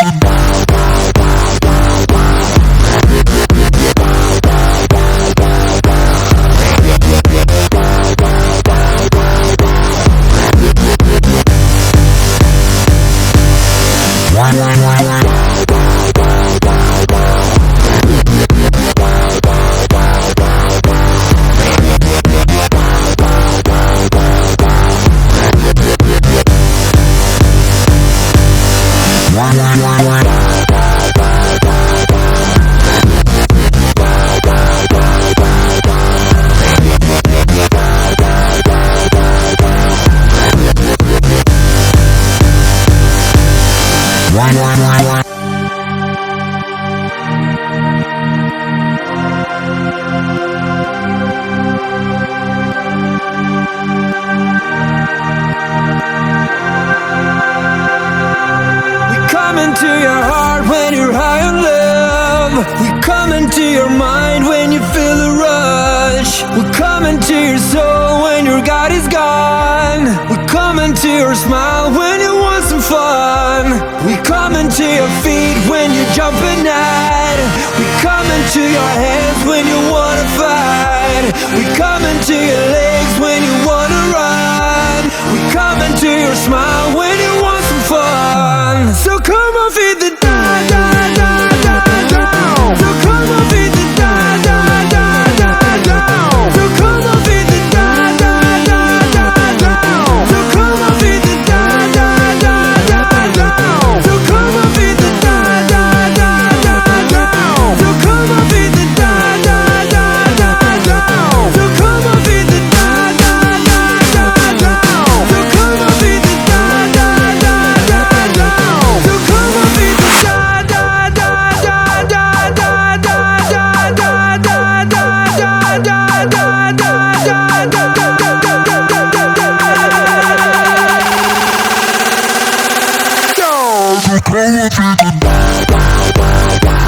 into your heart when you're high on love. We come into your mind when you feel the rush. We come into your soul when your God is gone. We come into your smile when you want some fun. We come into your feet when you're jumping at. We come into your hands when you wanna fight. We come into your legs when you wanna run. We come into your smile when you want some fun. So come on, feed the down. So come on, feed the down. So come on, feed the down. So come on, feed the down. So come on, feed the down. So come on, feed the down. So come on, feed the Go!